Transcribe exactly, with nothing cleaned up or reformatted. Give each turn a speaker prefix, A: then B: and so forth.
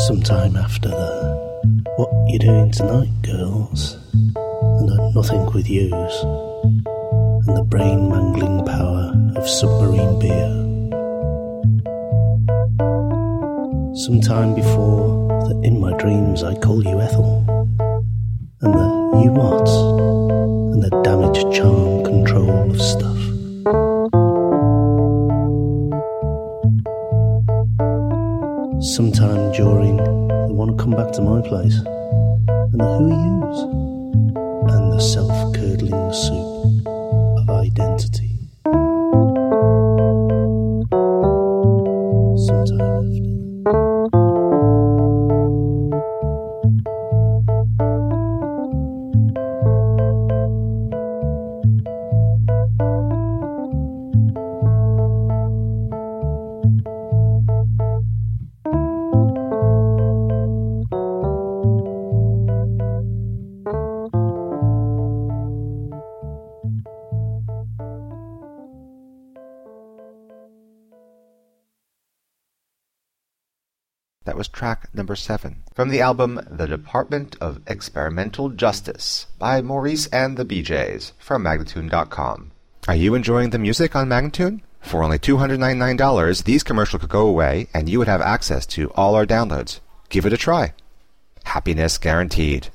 A: Sometime after the "What you doing tonight, girls?" and a "Nothing with yous," and the brain-mangling power of submarine beer. Sometime before that in my dreams I call you Ethel, and the "you what?" and the damaged charm control of stuff. Sometime during the "wanna come back to my place," and the "who yous?" and the self-curdling soup of identity. Sometime after.
B: That was track number seven from the album The Department of Experimental Justice by Maurice and the B Js from Magnatune dot com. Are you enjoying the music on Magnatune? For only two hundred ninety-nine dollars, these commercials could go away and you would have access to all our downloads. Give it a try. Happiness guaranteed.